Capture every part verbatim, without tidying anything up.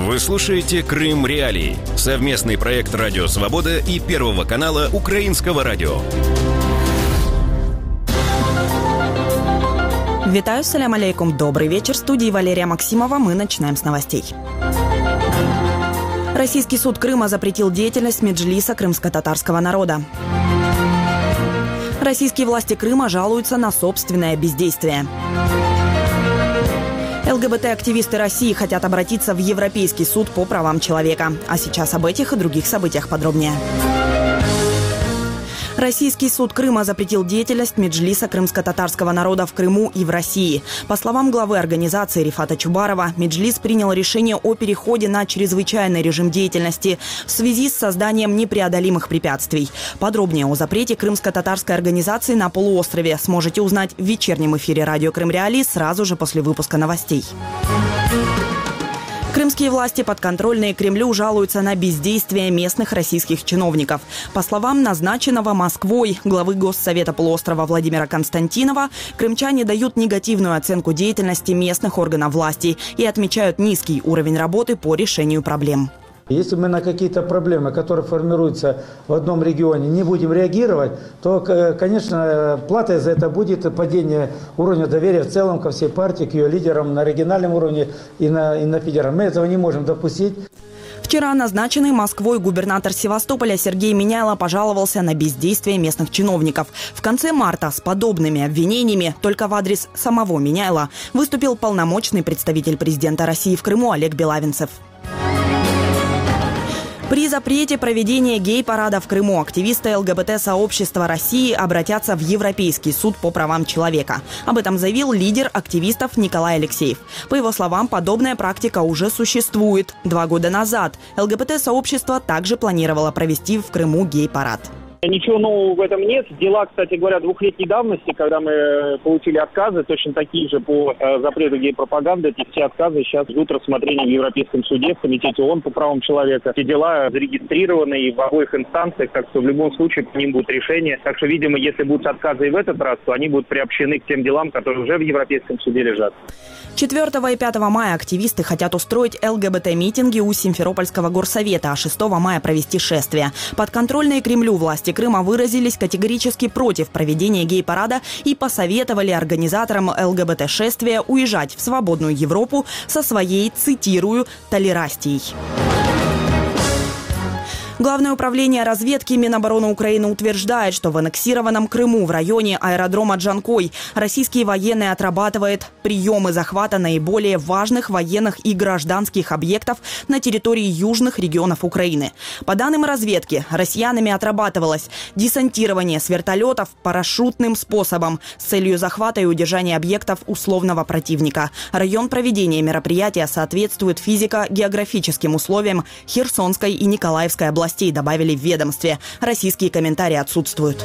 Вы слушаете «Крым Реалии» – совместный проект «Радио Свобода» и Первого канала Украинского радио. Витаю, салям алейкум. Добрый вечер. В студии Валерия Максимова. Мы начинаем с новостей. Российский суд Крыма запретил деятельность меджлиса крымско-татарского народа. Российские власти Крыма жалуются на собственное бездействие. ЛГБТ-активисты России хотят обратиться в Европейский суд по правам человека. А сейчас об этих и других событиях подробнее. Российский суд Крыма запретил деятельность меджлиса крымско-татарского народа в Крыму и в России. По словам главы организации Рифата Чубарова, меджлис принял решение о переходе на чрезвычайный режим деятельности в связи с созданием непреодолимых препятствий. Подробнее о запрете крымско-татарской организации на полуострове сможете узнать в вечернем эфире радио «Крым Реалии» сразу же после выпуска новостей. Крымские власти, подконтрольные Кремлю, жалуются на бездействие местных российских чиновников. По словам назначенного Москвой главы Госсовета полуострова Владимира Константинова, крымчане дают негативную оценку деятельности местных органов власти и отмечают низкий уровень работы по решению проблем. Если мы на какие-то проблемы, которые формируются в одном регионе, не будем реагировать, то, конечно, платой за это будет падение уровня доверия в целом ко всей партии, к ее лидерам на региональном уровне и на, и на федеральном. Мы этого не можем допустить. Вчера назначенный Москвой губернатор Севастополя Сергей Миняйло пожаловался на бездействие местных чиновников. В конце марта с подобными обвинениями только в адрес самого Миняйло выступил полномочный представитель президента России в Крыму Олег Белавинцев. При запрете проведения гей-парада в Крыму активисты ЛГБТ-сообщества России обратятся в Европейский суд по правам человека. Об этом заявил лидер активистов Николай Алексеев. По его словам, подобная практика уже существует. Два года назад ЛГБТ-сообщество также планировало провести в Крыму гей-парад. Ничего нового в этом нет. Дела, кстати говоря, двухлетней давности, когда мы получили отказы, точно такие же по э, запрету гей-пропаганды. Эти все отказы сейчас ждут рассмотрения в Европейском суде, в Комитете ООН по правам человека. Эти дела зарегистрированы и в обоих инстанциях, так что в любом случае по ним будет решение. Так что, видимо, если будут отказы и в этот раз, то они будут приобщены к тем делам, которые уже в Европейском суде лежат. четвёртого и пятого мая активисты хотят устроить ЛГБТ-митинги у Симферопольского горсовета, а шестого мая провести шествие. Подконтрольные Кремлю власти Крыма выразились категорически против проведения гей-парада и посоветовали организаторам ЛГБТ-шествия уезжать в свободную Европу со своей, цитирую, «толерастией». Главное управление разведки Минобороны Украины утверждает, что в аннексированном Крыму в районе аэродрома Джанкой российские военные отрабатывают приемы захвата наиболее важных военных и гражданских объектов на территории южных регионов Украины. По данным разведки, россиянами отрабатывалось десантирование с вертолетов парашютным способом с целью захвата и удержания объектов условного противника. Район проведения мероприятия соответствует физико-географическим условиям Херсонской и Николаевской областей. Добавили в ведомстве. Российские комментарии отсутствуют.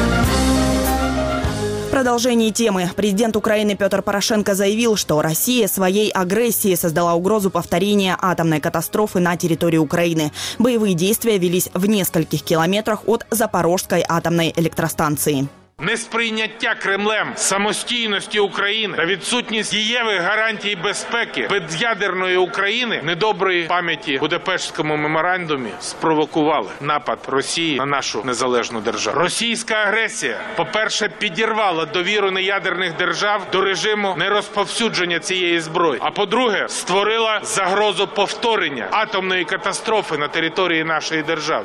В продолжении темы президент Украины Петр Порошенко заявил, что Россия своей агрессией создала угрозу повторения атомной катастрофы на территории Украины. Боевые действия велись в нескольких километрах от Запорожской атомной электростанции. Несприйняття Кремлем самостійності України та відсутність дієвих гарантій безпеки безядерної України недоброї пам'яті в Будапештському меморандумі спровокували напад Росії на нашу незалежну державу. Російська агресія, по-перше, підірвала довіру неядерних держав до режиму нерозповсюдження цієї зброї, а по-друге, створила загрозу повторення атомної катастрофи на території нашої держави.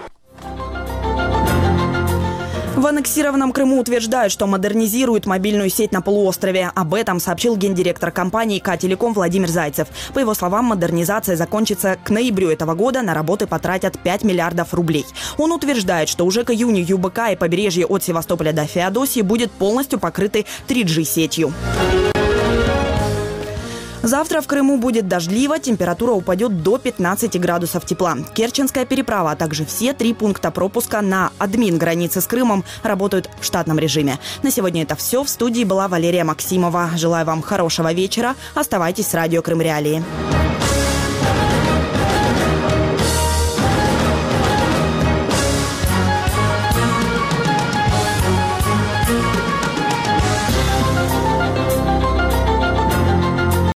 В аннексированном Крыму утверждают, что модернизируют мобильную сеть на полуострове. Об этом сообщил гендиректор компании «К-Телеком» Владимир Зайцев. По его словам, модернизация закончится к ноябрю этого года. На работы потратят пять миллиардов рублей. Он утверждает, что уже к июню ЮБК и побережье от Севастополя до Феодосии будет полностью покрыты три джи сетью. Завтра в Крыму будет дождливо, температура упадет до пятнадцати градусов тепла. Керченская переправа, а также все три пункта пропуска на админ границы с Крымом работают в штатном режиме. На сегодня это все. В студии была Валерия Максимова. Желаю вам хорошего вечера. Оставайтесь с радио «Крым Реалии».